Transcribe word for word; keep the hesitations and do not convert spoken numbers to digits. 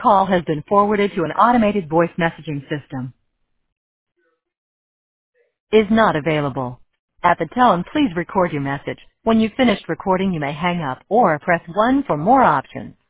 call has been forwarded to an automated voice messaging system. Is not available. At the tone, please record your message. When you've finished recording, you may hang up or press one for more options.